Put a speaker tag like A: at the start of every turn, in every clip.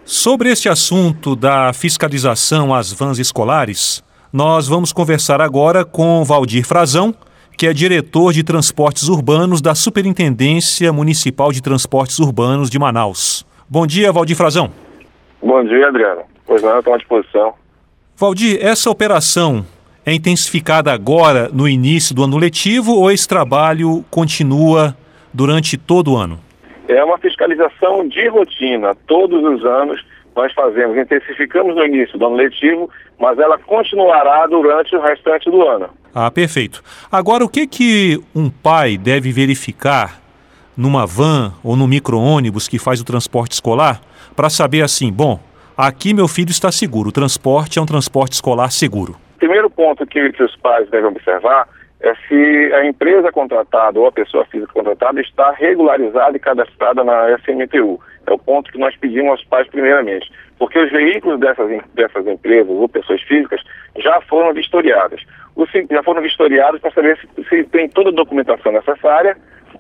A: Sobre este assunto da fiscalização às vans escolares, nós vamos conversar agora com Valdir Frazão, que é diretor de transportes urbanos da Superintendência Municipal de Transportes Urbanos de Manaus. Bom dia, Valdir Frazão.
B: Bom dia, Adriano. Pois não, estou à disposição.
A: Valdir, essa operação é intensificada agora no início do ano letivo ou esse trabalho continua durante todo o ano?
B: É uma fiscalização de rotina. Todos os anos nós fazemos, intensificamos no início do ano letivo, mas ela continuará durante o restante do ano.
A: Ah, perfeito. Agora, o que um pai deve verificar numa van ou no micro-ônibus que faz o transporte escolar para saber assim, bom, aqui meu filho está seguro, o transporte é um transporte escolar seguro?
B: O primeiro ponto que os pais devem observar é se a empresa contratada ou a pessoa física contratada está regularizada e cadastrada na SMTU. É o ponto que nós pedimos aos pais primeiramente, porque os veículos dessas empresas ou pessoas físicas já foram vistoriados. Já foram vistoriados para saber se tem toda a documentação necessária,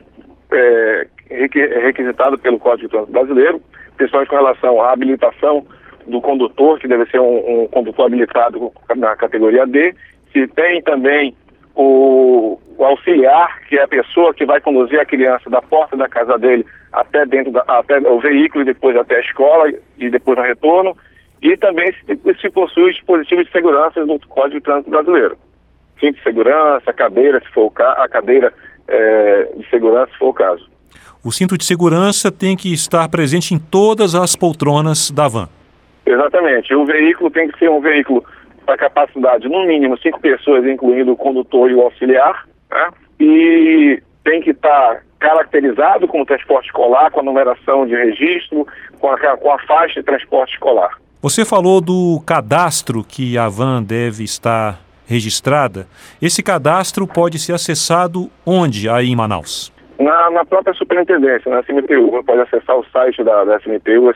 B: requisitado pelo Código de Trânsito Brasileiro, principalmente com relação à habilitação do condutor, que deve ser um condutor habilitado na categoria D, se tem também o auxiliar, que é a pessoa que vai conduzir a criança da porta da casa dele até o veículo e depois até a escola e depois no retorno, e também se possui dispositivos de segurança do Código de Trânsito Brasileiro. Cinto de segurança, cadeira, se for a cadeira de segurança, se for o caso.
A: O cinto de segurança tem que estar presente em todas as poltronas da van.
B: Exatamente. O veículo tem que ser um veículo para capacidade, no mínimo, 5 pessoas, incluindo o condutor e o auxiliar, né? E tem que estar caracterizado como transporte escolar, com a numeração de registro, com a faixa de transporte escolar.
A: Você falou do cadastro que a van deve estar registrada. Esse cadastro pode ser acessado onde aí em Manaus?
B: Na própria superintendência, na SMTU. Você pode acessar o site da SMTU,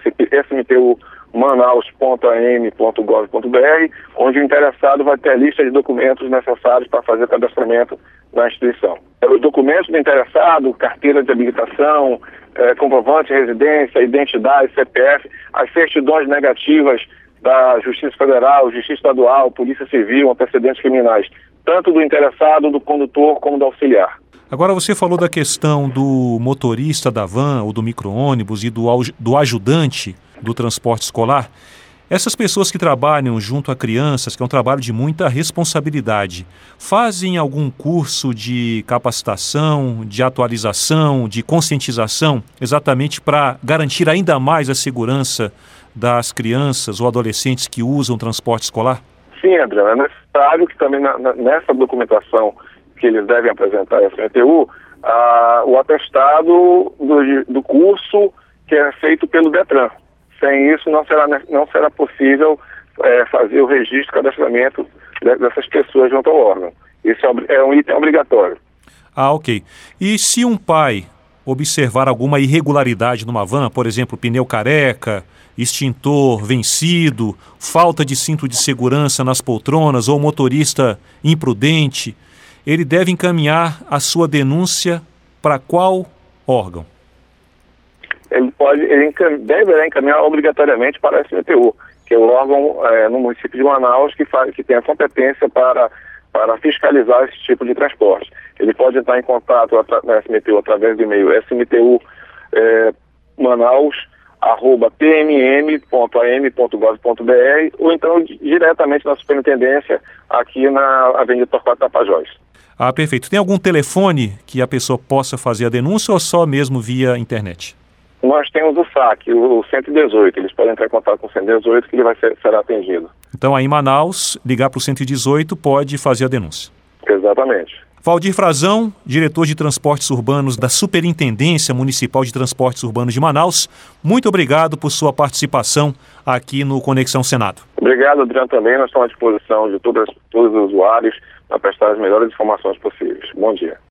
B: smtu.manaus.am.gov.br, onde o interessado vai ter a lista de documentos necessários para fazer o cadastramento na instituição. Os documentos do interessado, carteira de habilitação, comprovante de residência, identidade, CPF, as certidões negativas da Justiça Federal, Justiça Estadual, Polícia Civil, antecedentes criminais, tanto do interessado, do condutor, como do auxiliar.
A: Agora você falou da questão do motorista da van ou do micro-ônibus e do ajudante do transporte escolar. Essas pessoas que trabalham junto a crianças, que é um trabalho de muita responsabilidade, fazem algum curso de capacitação, de atualização, de conscientização, exatamente para garantir ainda mais a segurança das crianças ou adolescentes que usam transporte escolar?
B: Sim, André, é necessário que também nessa documentação que eles devem apresentar à SMTU, o atestado do curso que é feito pelo Detran. Sem isso, não será possível fazer o registro e cadastramento dessas pessoas junto ao órgão. Isso é um item obrigatório.
A: Ah, ok. E se um pai observar alguma irregularidade numa van, por exemplo, pneu careca, extintor vencido, falta de cinto de segurança nas poltronas ou motorista imprudente, ele deve encaminhar a sua denúncia para qual órgão?
B: Ele deverá encaminhar obrigatoriamente para a SMTU, que é o órgão no município de Manaus que tem a competência para fiscalizar esse tipo de transporte. Ele pode entrar em contato na SMTU através do e-mail smtu@pmm.am.gov.br ou então diretamente na superintendência aqui na Avenida Torquato Tapajós.
A: Ah, perfeito. Tem algum telefone que a pessoa possa fazer a denúncia ou só mesmo via internet?
B: Nós temos o SAC, o 118. Eles podem entrar em contato com o 118 que ele será atendido.
A: Então aí em Manaus, ligar para o 118 pode fazer a denúncia.
B: Exatamente.
A: Valdir Frazão, diretor de transportes urbanos da Superintendência Municipal de Transportes Urbanos de Manaus, muito obrigado por sua participação aqui no Conexão Senado.
B: Obrigado, Adriano, também. Nós estamos à disposição de todos os usuários para prestar as melhores informações possíveis. Bom dia.